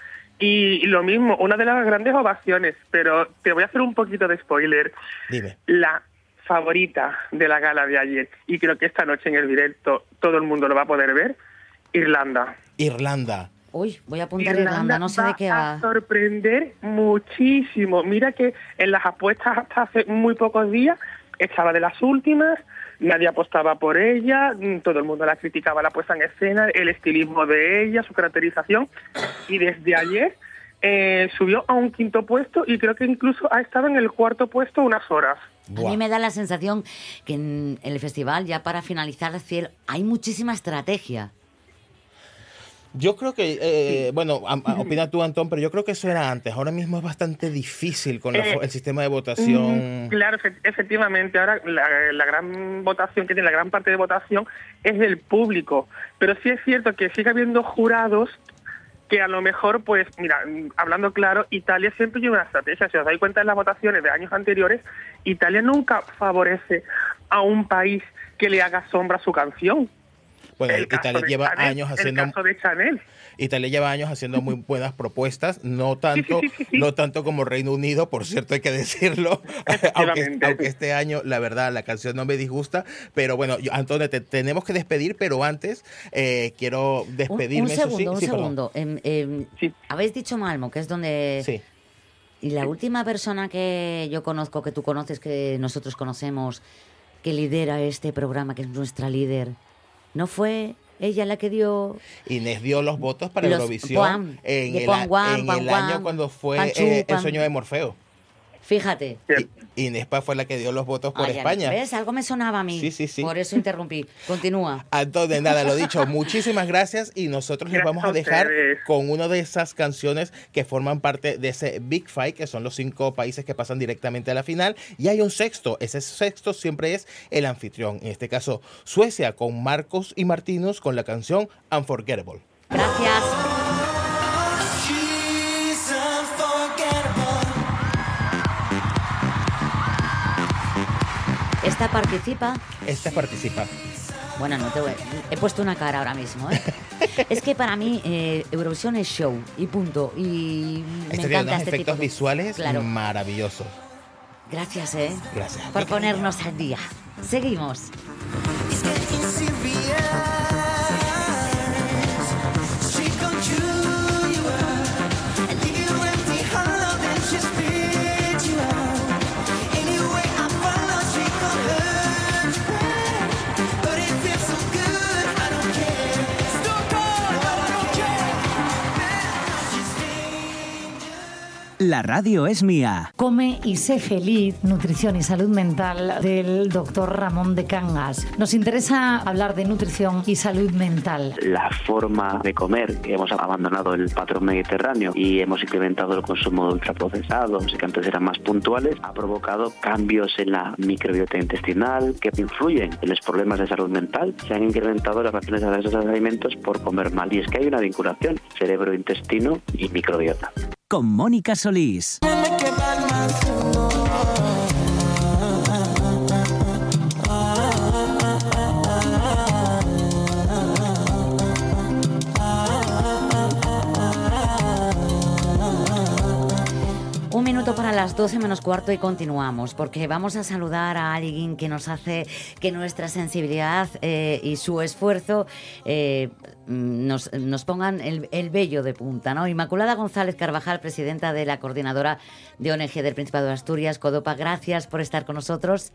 y lo mismo, una de las grandes ovaciones, pero te voy a hacer un poquito de spoiler. Dime. La favorita de la gala de ayer, y creo que esta noche en el directo todo el mundo lo va a poder ver, Irlanda. Irlanda. Uy, voy a apuntar Irlanda, no sé de qué a va. sorprender muchísimo. Mira que en las apuestas hasta hace muy pocos días estaba de las últimas, nadie apostaba por ella, mm, todo el mundo la criticaba, la puesta en escena, el estilismo de ella, su caracterización, y desde ayer eh, subió a un quinto puesto y creo que incluso ha estado en el cuarto puesto unas horas. A mí me da la sensación que en el festival, ya para finalizar, Ciel, hay muchísima estrategia. Yo creo que, eh, bueno, a- a- opina tú, Antón, pero yo creo que eso era antes. Ahora mismo es bastante difícil con la Eh, fo- el sistema de votación. Mm, Claro, efe- efectivamente, ahora la, la gran votación que tiene, la gran parte de votación es del público, pero sí es cierto que sigue habiendo jurados que a lo mejor, pues, mira, mm, hablando claro, Italia siempre lleva una estrategia. Si os dais cuenta en las votaciones de años anteriores, Italia nunca favorece a un país que le haga sombra a su canción. Bueno, El caso Italia de lleva Chanel, años el haciendo... caso de Chanel. Italia lleva años haciendo muy buenas propuestas, no tanto, Sí, sí, sí, sí. no tanto como Reino Unido, por cierto hay que decirlo, aunque, Efectivamente. aunque este año la verdad la canción no me disgusta, pero bueno, yo, Antonio, te tenemos que despedir, pero antes eh, quiero Un, despedirme. un eso segundo, sí. un Sí, perdón. segundo. Em, em, Sí. Habéis dicho Malmo, que es donde... Sí. Y la última persona que yo conozco, que tú conoces, que nosotros conocemos, que lidera este programa, que es nuestra líder, ¿no fue ella la que dio Inés dio los votos para los Eurovisión Puam, en de el, Puam, a- Guam, en Puam, el Guam, año cuando fue Panchu, eh, el Pam. sueño de Morfeo. Fíjate. I- Inés Pa fue la que dio los votos por Ah, ya, España. ¿ves? Algo me sonaba a mí. Sí, sí, sí. Por eso interrumpí. Continúa. Antonio, nada, lo dicho, muchísimas gracias y nosotros les Gracias vamos a a dejar ustedes. con una de esas canciones que forman parte de ese Big Five, que son los cinco países que pasan directamente a la final, y hay un sexto, ese sexto siempre es el anfitrión, en este caso Suecia con Marcos y Martinus con la canción Unforgettable. Gracias. Esta participa. Esta participa. Bueno, no te voy. He puesto una cara ahora mismo, ¿eh? Es que para mí eh, Eurovisión es show y punto. Y me Este tiene encanta unos este efectos tipo de... visuales Claro. maravillosos. Gracias, ¿eh? Gracias. Por ponernos al día. Seguimos. La radio es mía. Come y sé feliz, nutrición y salud mental del doctor Ramón de Cangas. Nos interesa hablar de nutrición y salud mental. La forma de comer, que hemos abandonado el patrón mediterráneo y hemos incrementado el consumo de ultraprocesados, que antes eran más puntuales, ha provocado cambios en la microbiota intestinal que influyen en los problemas de salud mental. Se han incrementado las reacciones a esos alimentos por comer mal. Y es que hay una vinculación cerebro, intestino y microbiota. Con Mónica Solís. Un minuto para las doce menos cuarto y continuamos, porque vamos a saludar a alguien que nos hace que nuestra sensibilidad eh, y su esfuerzo eh, nos, nos pongan el, el vello de punta, ¿no? Inmaculada González Carvajal, presidenta de la Coordinadora de O N G del Principado de Asturias, CODOPA, gracias por estar con nosotros.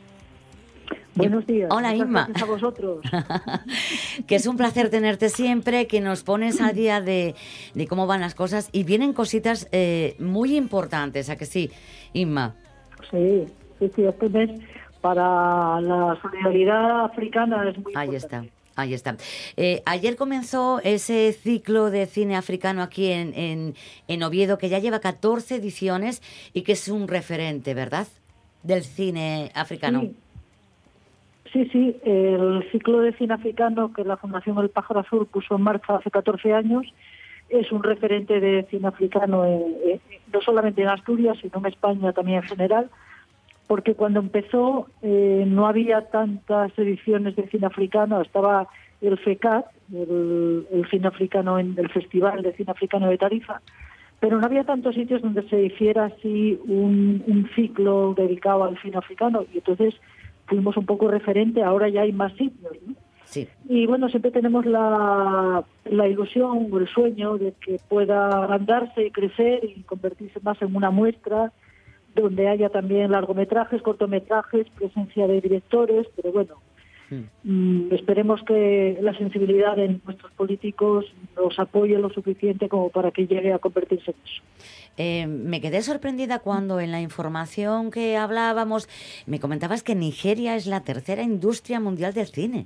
Buenos días. Hola, Muchas Inma. gracias a vosotros. Que es un placer tenerte siempre, que nos pones al día de, de cómo van las cosas y vienen cositas eh, muy importantes, ¿a que sí, Inma? Sí, sí, sí, este mes para la solidaridad africana es muy Ahí importante. está. Ahí está. Eh, ayer comenzó ese ciclo de cine africano aquí en, en, en Oviedo, que ya lleva catorce ediciones y que es un referente, ¿verdad?, del cine africano. Sí. Sí, sí, el ciclo de cine africano que la Fundación El Pájaro Azul puso en marcha hace catorce años es un referente de cine africano, en, en, no solamente en Asturias, sino en España también en general, porque cuando empezó eh, no había tantas ediciones de cine africano, estaba el FECAT, el, el cine africano, en el Festival de Cine Africano de Tarifa, pero no había tantos sitios donde se hiciera así un, un ciclo dedicado al cine africano, y entonces fuimos un poco referente, ahora ya hay más sitios, ¿no? Sí. Y bueno, siempre tenemos la, la ilusión o el sueño de que pueda agrandarse y crecer y convertirse más en una muestra donde haya también largometrajes, cortometrajes, presencia de directores, pero bueno, mm, esperemos que la sensibilidad de nuestros políticos nos apoye lo suficiente como para que llegue a convertirse en eso. Eh, me quedé sorprendida cuando en la información que hablábamos me comentabas que Nigeria es la tercera industria mundial del cine.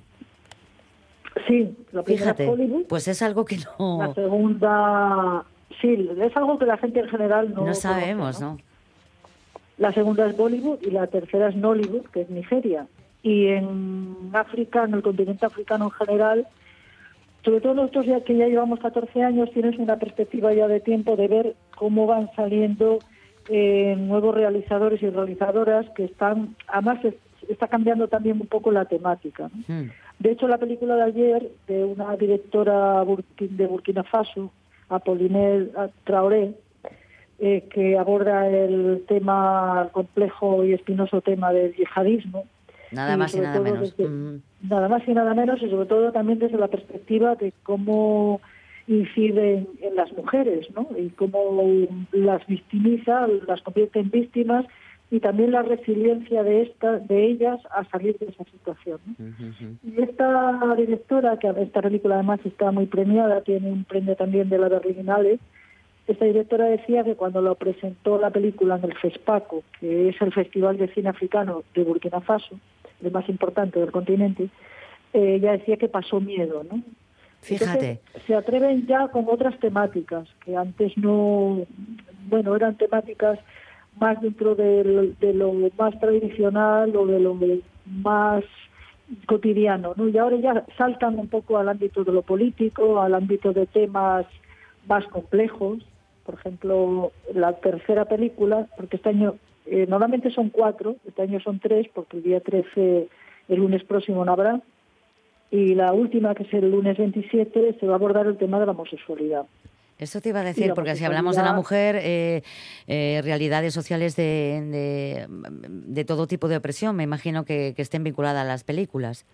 Sí, la primera Fíjate, es Hollywood. pues es algo que no... La segunda, sí, es algo que la gente en general no No sabemos, conoce, ¿no? ¿no? La segunda es Bollywood y la tercera es Nollywood, que es Nigeria. Y en África, en el continente africano en general, sobre todo nosotros ya que ya llevamos catorce años, tienes una perspectiva ya de tiempo de ver cómo van saliendo eh, nuevos realizadores y realizadoras que están, además es, está cambiando también un poco la temática, ¿no? Mm. De hecho, la película de ayer, de una directora burki- de Burkina Faso, Apollinaire Traoré, eh, que aborda el tema, el complejo y espinoso tema del yihadismo. Nada más y sobre nada todo menos. desde- Mm. Nada más y nada menos, y sobre todo también desde la perspectiva de cómo incide en, en las mujeres, ¿no? Y cómo las victimiza, las convierte en víctimas, y también la resiliencia de estas, de ellas a salir de esa situación, ¿no? Y esta directora, que esta película además está muy premiada, tiene un premio también de la Berlinale, esta directora decía que cuando lo presentó la película en el FESPACO, que es el Festival de Cine Africano de Burkina Faso, el más importante del continente, eh, ella decía que pasó miedo, ¿no? Fíjate. Entonces, se atreven ya con otras temáticas que antes no, bueno, eran temáticas más dentro del- de lo más tradicional o de lo más cotidiano, ¿no? Y ahora ya saltan un poco al ámbito de lo político, al ámbito de temas más complejos. Por ejemplo, la tercera película, porque este año eh, normalmente son cuatro, este año son tres, porque el día trece, el lunes próximo, no habrá. Y la última, que es el lunes veintisiete, se va a abordar el tema de la homosexualidad. Eso te iba a Y decir, la porque si hablamos de la homosexualidad- mujer, eh, eh, realidades sociales de, de, de todo tipo de opresión, me imagino que, que estén vinculadas a las películas.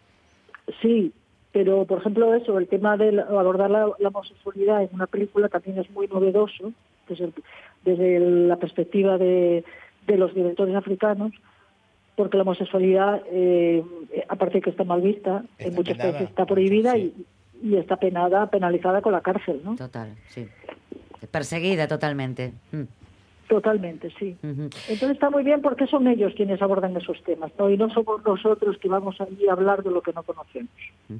Sí, pero por ejemplo eso, el tema de la- abordar la, la homosexualidad en una película también es muy novedoso desde, el- desde la perspectiva de, de los directores africanos, porque la homosexualidad, eh, aparte de que está mal vista, en muchos penada, países está prohibida y, y está penada, penalizada con la cárcel, ¿no? Total, sí. Perseguida totalmente. Mm. Totalmente, sí. Entonces está muy bien porque son ellos quienes abordan esos temas, ¿no? Y no somos nosotros que vamos allí a hablar de lo que no conocemos.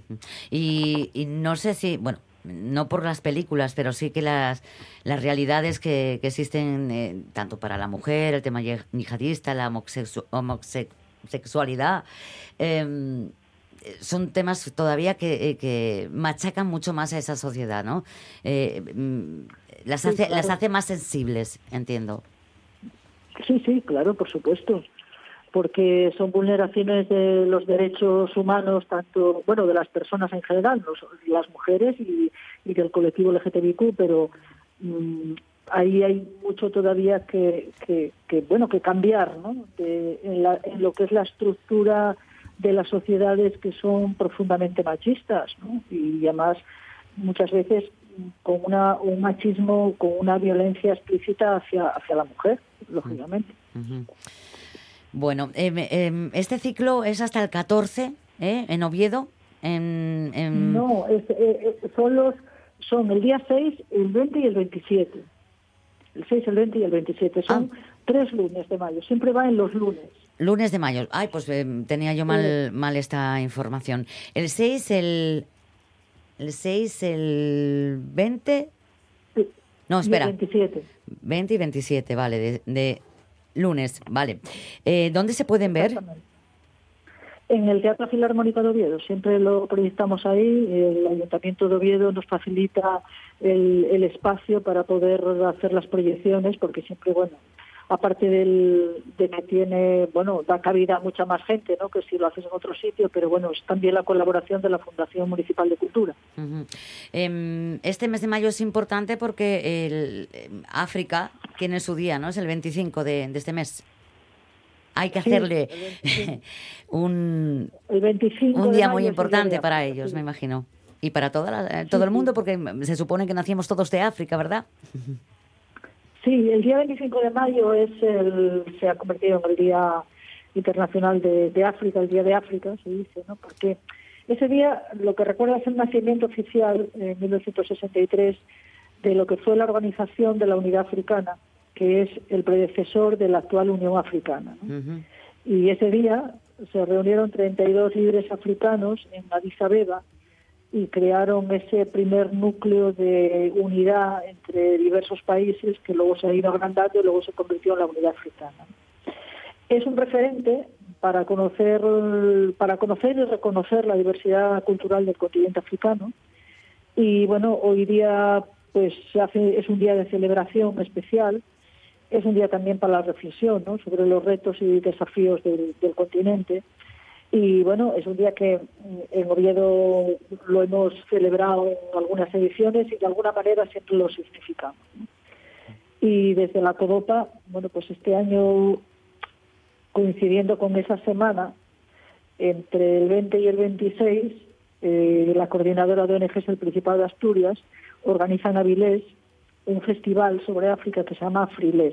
Y, y no sé si, bueno, no por las películas, pero sí que las, las realidades que, que existen eh, tanto para la mujer, el tema ye- yihadista, la homosexu- homosexualidad, eh, son temas todavía que, eh, que machacan mucho más a esa sociedad, ¿no? Eh, mm, las, Sí, hace, claro. las hace más sensibles, entiendo. Sí, sí, claro, por supuesto, porque son vulneraciones de los derechos humanos, tanto, bueno, de las personas en general, los- las mujeres y, y del colectivo L G T B Q, pero mm, ahí hay mucho todavía que, que, que, bueno, que cambiar, ¿no? De- en, la- en lo que es la estructura de las sociedades que son profundamente machistas, ¿no? Y además muchas veces con una, un machismo, con una violencia explícita hacia, hacia la mujer, lógicamente. Ujú. Bueno, em, em, este ciclo es hasta el catorce, ¿eh? En Oviedo. En, en- No, es, eh, eh, son, los, son el día seis, el veinte y el veintisiete. El seis, el veinte y el veintisiete. Son tres lunes de mayo. Siempre va en los lunes. Lunes de mayo. Ay, pues em, tenía yo mal, mal esta información. El seis, el... El seis, el veinte... No, Y el espera. veintisiete. veinte y veintisiete, vale, de, de lunes, vale. Eh, ¿Dónde se pueden ver? En el Teatro Filarmónico de Oviedo. Siempre lo proyectamos ahí. El Ayuntamiento de Oviedo nos facilita el, el espacio para poder hacer las proyecciones, porque siempre, bueno, aparte del, de que tiene, bueno, da cabida a mucha más gente, ¿no?, que si lo haces en otro sitio, pero bueno, es también la colaboración de la Fundación Municipal de Cultura. Ujú. Em, este mes de mayo es importante porque el, em, África tiene su día, ¿no? Es el veinticinco de, de este mes. Hay que Sí, hacerle el veinticinco. un, El veinticinco un de día mayo muy es el importante Día de para África, ellos, sí. me imagino. Y para toda la- eh, todo el mundo, porque se supone que nacimos todos de África, ¿verdad? Sí, el día veinticinco de mayo es el, se ha convertido en el Día Internacional de, de África, el Día de África, se dice, ¿no? Porque ese día lo que recuerda es el nacimiento oficial en mil novecientos sesenta y tres de lo que fue la Organización de la Unidad Africana, que es el predecesor de la actual Unión Africana, ¿no? Y ese día se reunieron treinta y dos líderes africanos en Addis Abeba y crearon ese primer núcleo de unidad entre diversos países que luego se ha ido agrandando y luego se convirtió en la Unidad Africana. Es un referente para conocer, para conocer y reconocer la diversidad cultural del continente africano. Y bueno, hoy día pues se hace, es un día de celebración especial, es un día también para la reflexión, ¿no?, sobre los retos y desafíos del, del continente. Y bueno, es un día que en Oviedo lo hemos celebrado en algunas ediciones y de alguna manera siempre lo significamos, ¿no? Y desde la CODOPA, bueno, pues este año, coincidiendo con esa semana, entre el veinte y el veintiséis, eh, la coordinadora de O N Ges del Principado de Asturias organiza en Avilés un festival sobre África que se llama Afrilés.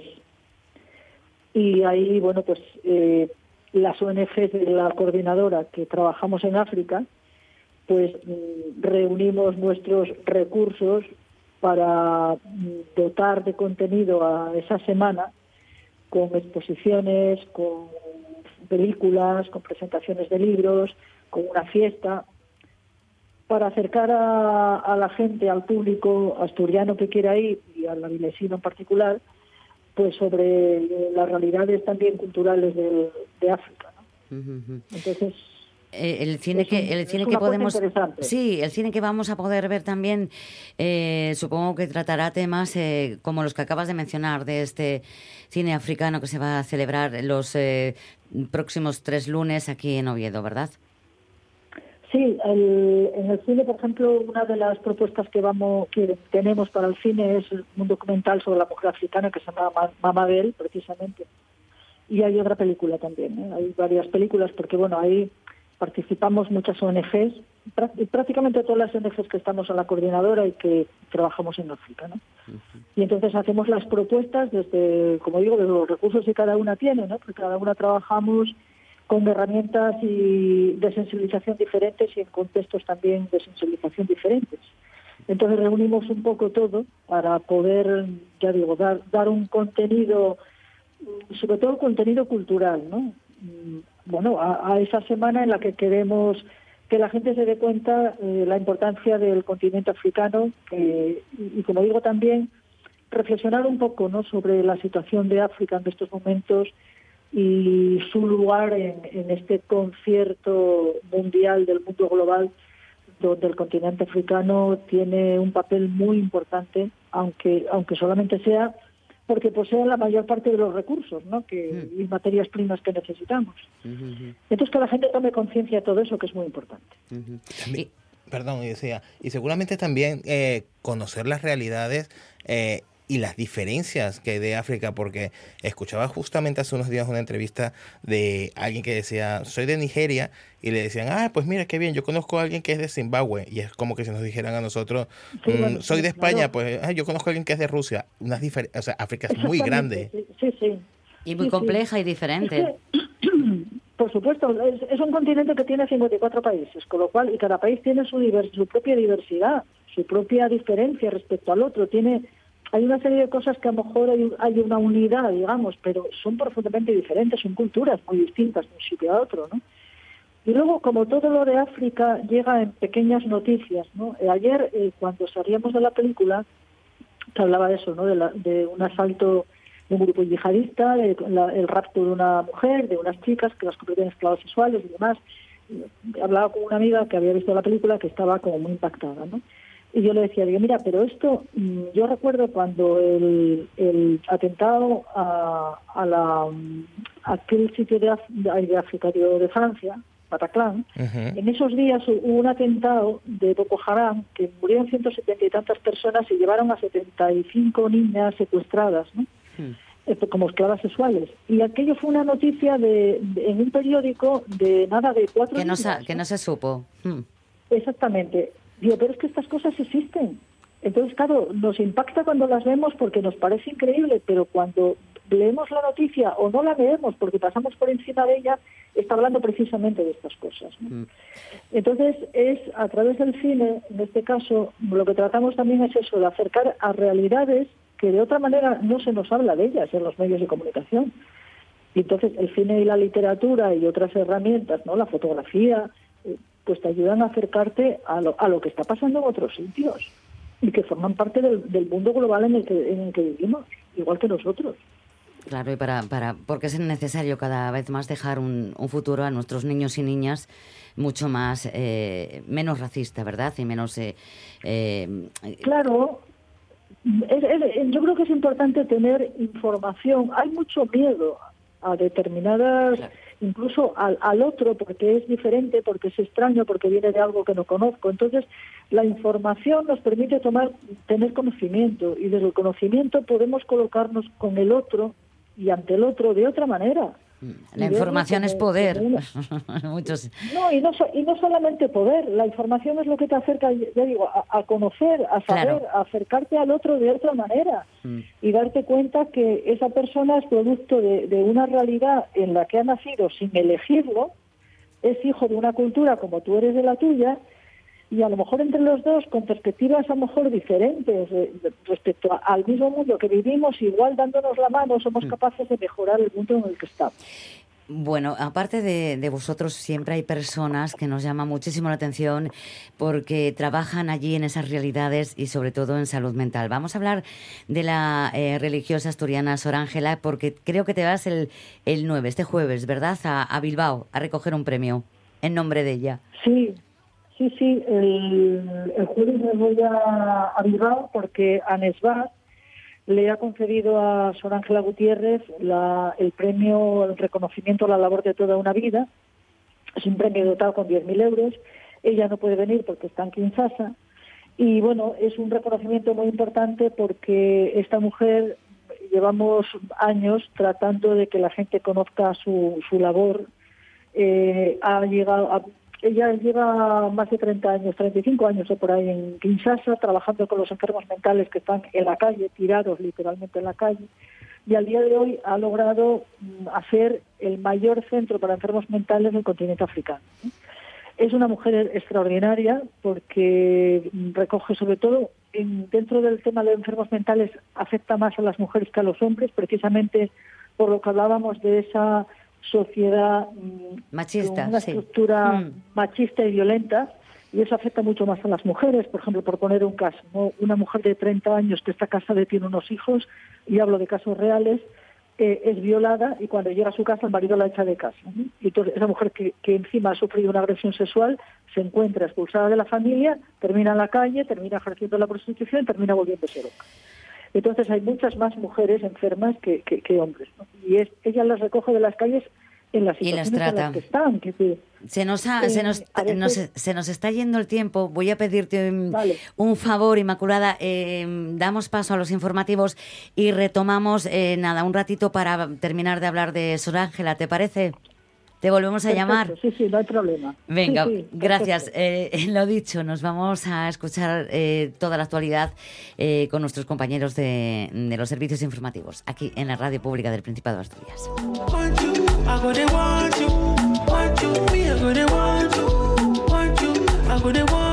Y ahí, bueno, pues eh, las O N Ges de la coordinadora que trabajamos en África, pues mm, reunimos nuestros recursos para mm, dotar de contenido a esa semana con exposiciones, con películas, con presentaciones de libros, con una fiesta, para acercar a, a la gente, al público asturiano que quiera ir y al avilesino en particular, pues sobre las realidades también culturales de, de África, ¿no? Uh-huh. Entonces, eh, el cine es que un, el cine es que una cosa podemos interesante. sí el cine que vamos a poder ver también, eh, supongo que tratará temas eh, como los que acabas de mencionar de este cine africano que se va a celebrar los eh, próximos tres lunes aquí en Oviedo, ¿verdad? Sí, el, en el cine, por ejemplo, una de las propuestas que vamos que tenemos para el cine es un documental sobre la mujer africana que se llama Mama Bell, precisamente. Y hay otra película también, ¿eh? Hay varias películas porque, bueno, ahí participamos muchas O N Ges, prácticamente todas las O N Ges que estamos en la coordinadora y que trabajamos en África, ¿no? Uh-huh. Y entonces hacemos las propuestas desde, como digo, de los recursos que cada una tiene, ¿no? Porque cada una trabajamos con herramientas y de sensibilización diferentes y en contextos también de sensibilización diferentes. Entonces reunimos un poco todo para poder, ya digo, dar, dar un contenido, sobre todo contenido cultural, ¿no? Bueno, a, a esa semana en la que queremos que la gente se dé cuenta de eh, la importancia del continente africano eh, y, y, como digo, también reflexionar un poco, ¿no?, sobre la situación de África en estos momentos y su lugar en, en este concierto mundial del mundo global, donde el continente africano tiene un papel muy importante, aunque aunque solamente sea porque posee la mayor parte de los recursos, ¿no?, que, y materias primas que necesitamos. Uh-huh. Entonces, que la gente tome conciencia de todo eso, que es muy importante. Uh-huh. Y, perdón, y decía, y seguramente también eh, conocer las realidades eh, y las diferencias que hay de África, porque escuchaba justamente hace unos días una entrevista de alguien que decía, soy de Nigeria, y le decían, ah, pues mira, qué bien, yo conozco a alguien que es de Zimbabue, y es como que si nos dijeran a nosotros, sí, mmm, bueno, soy de España, claro. Pues ah, yo conozco a alguien que es de Rusia. Unas difer- o sea, África es muy grande. Sí, sí, sí. Y muy sí, compleja sí. y diferente. Es que, por supuesto, es, es un continente que tiene cincuenta y cuatro países, con lo cual, y cada país tiene su, divers- su propia diversidad, su propia diferencia respecto al otro, tiene... Hay una serie de cosas que a lo mejor hay, hay una unidad, digamos, pero son profundamente diferentes, son culturas muy distintas de un sitio a otro, ¿no? Y luego, como todo lo de África llega en pequeñas noticias, ¿no? Eh, ayer, eh, cuando salíamos de la película, se hablaba de eso, ¿no?, de, la, de un asalto de un grupo yihadista, de la, el rapto de una mujer, de unas chicas que las convertían en esclavas sexuales y demás. Y hablaba con una amiga que había visto la película que estaba como muy impactada, ¿no? Y yo le decía, digo, mira, pero esto, yo recuerdo cuando el, el atentado a, a, la, a aquel sitio de, Af- de África, digo, de Francia, Bataclan, uh-huh. En esos días hubo un atentado de Boko Haram que murieron ciento setenta y tantas personas y llevaron a setenta y cinco niñas secuestradas, ¿no? Uh-huh. eh, como esclavas sexuales. Y aquello fue una noticia de, de en un periódico de nada de cuatro que no días. sa- que no se supo. Hmm. Exactamente. Digo, pero es que estas cosas existen. Entonces, claro, nos impacta cuando las vemos porque nos parece increíble, pero cuando leemos la noticia o no la leemos porque pasamos por encima de ella, está hablando precisamente de estas cosas, ¿no? Mm. Entonces, es a través del cine, en este caso, lo que tratamos también es eso, de acercar a realidades que de otra manera no se nos habla de ellas en los medios de comunicación. Y entonces el cine y la literatura y otras herramientas, ¿no?, la fotografía, eh, pues te ayudan a acercarte a lo, a lo que está pasando en otros sitios y que forman parte del, del mundo global en el que en el que vivimos, igual que nosotros. Claro, y para, para porque es necesario cada vez más dejar un, un futuro a nuestros niños y niñas mucho más, eh, menos racista, ¿verdad? Y menos... Eh, eh, claro, es, es, yo creo que es importante tener información. Hay mucho miedo a determinadas... Claro. incluso al, al otro, porque es diferente, porque es extraño, porque viene de algo que no conozco. Entonces, la información nos permite tomar, tener conocimiento, y desde el conocimiento podemos colocarnos con el otro y ante el otro de otra manera. La información es poder. Muchos... No, y no, y no solamente poder, la información es lo que te acerca, ya digo, a, a conocer, a saber, claro. a acercarte al otro de otra manera mm. y darte cuenta que esa persona es producto de, de una realidad en la que ha nacido sin elegirlo, es hijo de una cultura como tú eres de la tuya, y a lo mejor entre los dos, con perspectivas a lo mejor diferentes eh, respecto a, al mismo mundo que vivimos, igual dándonos la mano somos capaces de mejorar el mundo en el que estamos. Bueno, aparte de, de vosotros, siempre hay personas que nos llaman muchísimo la atención porque trabajan allí en esas realidades y sobre todo en salud mental. Vamos a hablar de la eh, religiosa asturiana Sor Ángela, porque creo que te vas el, el nueve, este jueves, ¿verdad?, a, a Bilbao a recoger un premio en nombre de ella. Sí. Sí, sí, el, el jueves me voy a, a Bilbao porque ANESBAT le ha concedido a Sor Ángela Gutiérrez la, el premio, el reconocimiento a la labor de toda una vida. Es un premio dotado con diez mil euros. Ella no puede venir porque está en Kinshasa. Y bueno, es un reconocimiento muy importante porque esta mujer, llevamos años tratando de que la gente conozca su, su labor. Eh, ha llegado a... Ella lleva más de treinta años, treinta y cinco años o por ahí en Kinshasa, trabajando con los enfermos mentales que están en la calle, tirados literalmente en la calle, y al día de hoy ha logrado hacer el mayor centro para enfermos mentales del continente africano. Es una mujer extraordinaria porque recoge sobre todo, en, dentro del tema de enfermos mentales, afecta más a las mujeres que a los hombres, precisamente por lo que hablábamos de esa sociedad machista, con una sí. estructura mm. machista y violenta, y eso afecta mucho más a las mujeres. Por ejemplo, por poner un caso, ¿no? Una mujer de treinta años que está casada y tiene unos hijos, y hablo de casos reales, eh, es violada y cuando llega a su casa el marido la echa de casa, ¿no? Y entonces esa mujer que, que encima ha sufrido una agresión sexual se encuentra expulsada de la familia, termina en la calle, termina ejerciendo la prostitución y termina volviéndose loca. Entonces hay muchas más mujeres enfermas que, que, que hombres, ¿no? Y es, ella las recoge de las calles en las situaciones y las trata. en las que están. Que, que, se, nos ha, eh, se, nos, veces... nos, se nos está yendo el tiempo. Voy a pedirte un, vale. un favor, Inmaculada. Eh, damos paso a los informativos y retomamos eh, nada un ratito para terminar de hablar de Sor Ángela. ¿Te parece? Te volvemos a perfecto, llamar. Sí, sí, no hay problema. Venga, sí, sí, gracias. Eh, lo dicho, nos vamos a escuchar eh, toda la actualidad eh, con nuestros compañeros de, de los servicios informativos, aquí en la Radio Pública del Principado de Asturias. I go they want you, want you, me I go they want you, want you, I go they want